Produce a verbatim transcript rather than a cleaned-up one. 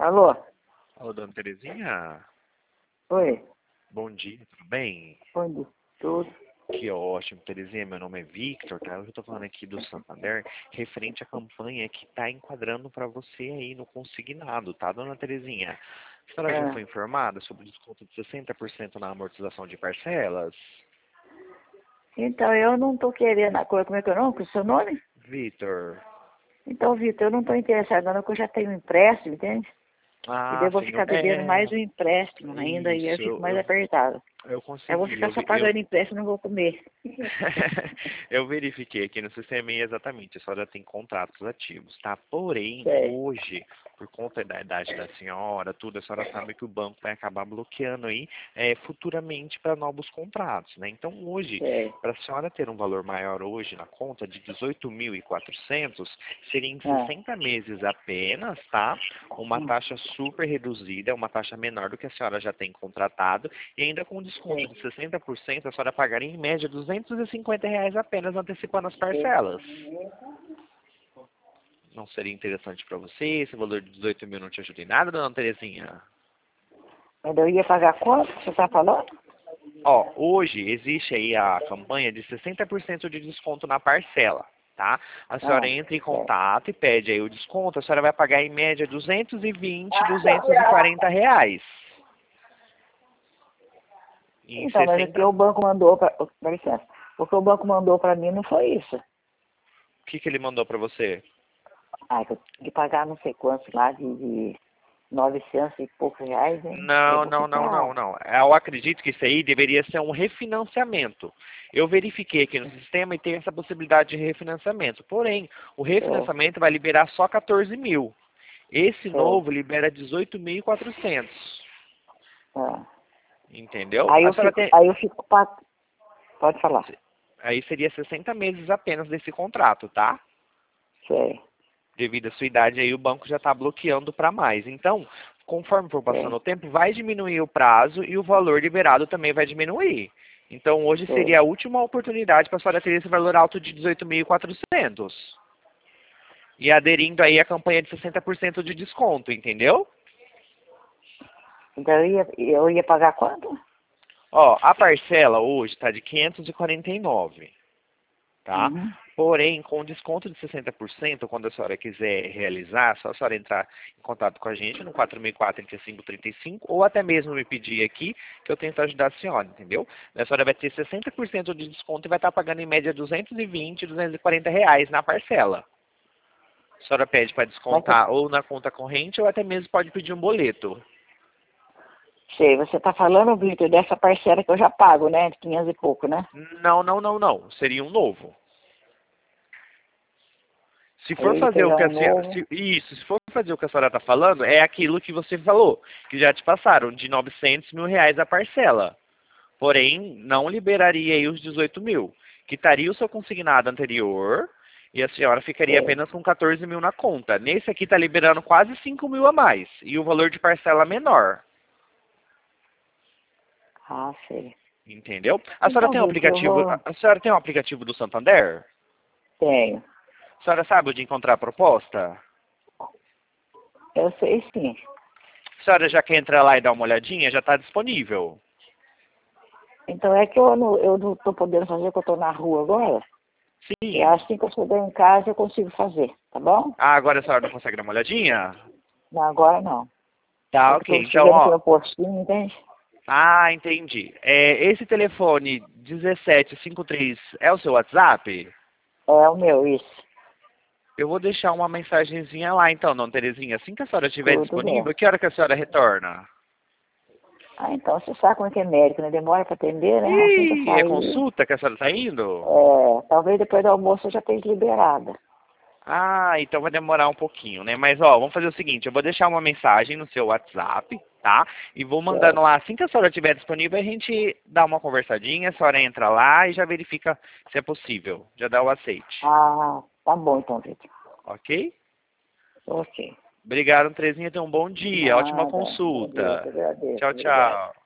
Alô? Alô, dona Terezinha? Oi? Bom dia, tudo bem? Bom dia. Tudo? Que ótimo, Terezinha. Meu nome é Victor, tá? Eu estou falando aqui do Santander, referente à campanha que está enquadrando para você aí no consignado, tá, dona Terezinha? A senhora já Ah, foi informada sobre o desconto de sessenta por cento na amortização de parcelas? então, eu não estou querendo... a coisa. Como é que é o nome? Com o seu nome? Vitor. Então, Vitor, eu não estou interessada não, porque eu já tenho um empréstimo, entende? E daí Ah, eu vou sim. ficar eu- devendo É, mais um empréstimo ainda e eu isso, fico eu, mais eu, apertada. eu Eu vou consegui. ficar Eu, só vi- eu, pagando empréstimo e não vou comer. Eu verifiquei aqui no sistema e exatamente, a senhora tem contratos ativos, tá? Porém, Sei. hoje, por conta da idade da senhora, tudo, a senhora sabe que o banco vai acabar bloqueando aí é, futuramente para novos contratos, né? Então, hoje, Sei. para a senhora ter um valor maior hoje na conta de dezoito mil e quatrocentos, seria em Ah. sessenta meses apenas, tá? Uma Hum. taxa super reduzida, uma taxa menor do que a senhora já tem contratado, e ainda com desconto Sei. de sessenta por cento, a senhora pagaria em média duzentos e cinquenta reais apenas antecipando as parcelas. Não seria interessante para você? Esse valor de dezoito mil não te ajuda em nada, dona Terezinha? Mas eu ia pagar quanto que você está falando? Ó, hoje existe aí a campanha de sessenta por cento de desconto na parcela, tá? A senhora Ah, entra em sei. contato e pede aí o desconto, a senhora vai pagar em média duzentos e vinte, duzentos e quarenta reais. Em Então, mas o que sessenta, o banco mandou para... Dá licença. O que o banco mandou para mim não foi isso. o que que ele mandou para você? Ah, que eu tinha que pagar não sei quantos lá de, de novecentos e poucos reais, hein? Eu Não, vou não, não, ficar... não, não. Eu acredito que isso aí deveria ser um refinanciamento. Eu verifiquei aqui no sistema e tem essa possibilidade de refinanciamento. Porém, o Sei, refinanciamento vai liberar só quatorze mil. Esse sei. novo libera dezoito mil e quatrocentos. Ah. Entendeu? Aí A eu senhora fico... tem... Aí eu fico... pa- Pode falar. Aí seria sessenta meses apenas desse contrato, tá? Sei, Devido à sua idade, aí o banco já está bloqueando para mais. Então, conforme for passando sei, o tempo, vai diminuir o prazo e o valor liberado também vai diminuir. Então, hoje sei. seria a última oportunidade para a senhora ter esse valor alto de dezoito mil e quatrocentos. E aderindo aí à campanha de sessenta por cento de desconto, entendeu? Então eu ia, eu ia pagar quanto? Ó, a parcela hoje está de quinhentos e quarenta e nove. Tá? Uhum. Porém, com desconto de sessenta por cento, quando a senhora quiser realizar, é só a senhora entrar em contato com a gente no quatro mil e quatro, trinta e cinco, trinta e cinco, ou até mesmo me pedir aqui, que eu tento ajudar a senhora, entendeu? A senhora vai ter sessenta por cento de desconto e vai estar pagando em média duzentos e vinte, duzentos e quarenta reais na parcela. A senhora pede para Mas você, descontar ou na conta corrente ou até mesmo pode pedir um boleto. sei, você está falando, Vitor, dessa parcela que eu já pago, né? De quinhentos e pouco, né? Não, não, não, não. Seria um novo. Se Aí eu for ia fazer o pegar que a um senhora, novo. se- isso, se for fazer o que a senhora está falando, é aquilo que você falou, que já te passaram, de novecentos mil reais a parcela. Porém, não liberaria aí os dezoito mil. Quitaria o seu consignado anterior e a senhora ficaria Sei. apenas com quatorze mil na conta. Nesse aqui está liberando quase cinco mil a mais. E o valor de parcela menor. Ah, sei. Entendeu? A senhora Então, tem um Vitor, eu aplicativo, vou... a senhora tem um aplicativo do Santander? Tenho. A senhora sabe onde encontrar a proposta? Eu sei sim. A senhora já quer entrar lá e dar uma olhadinha? Já está disponível. Então é que eu não, eu não estou podendo fazer, porque eu estou na rua agora. E Sim. assim que eu chegar em casa eu consigo fazer, tá bom? Ah, agora a senhora não consegue dar uma olhadinha? Não, agora não. É Tá, que ok. estou Então, chegando aqui ó. no postinho, entende? Ah, entendi. É, esse telefone dezessete cinquenta e três é o seu WhatsApp? É o meu, isso. Eu vou deixar uma mensagenzinha lá então, dona Terezinha. Assim que a senhora estiver Tudo bem. disponível, que hora que a senhora retorna? Ah, então você sabe como é que é médico, né? Demora para atender, né? Assim que eu Ih, é sair, consulta que a senhora está indo? é, talvez depois do almoço eu já esteja liberada. Ah, então vai demorar um pouquinho, né? Mas, ó, vamos fazer o seguinte, eu vou deixar uma mensagem no seu WhatsApp, tá? E vou mandando Certo. lá, assim que a senhora estiver disponível, a gente dá uma conversadinha, a senhora entra lá e já verifica se é possível. Já dá o aceite, Ah, tá bom então, Vitor. ok? Ok. Obrigado, Terezinha, tenha um bom dia, ótima Nada. Bom dia, eu que consulta. agradeço. Tchau, Obrigada. tchau.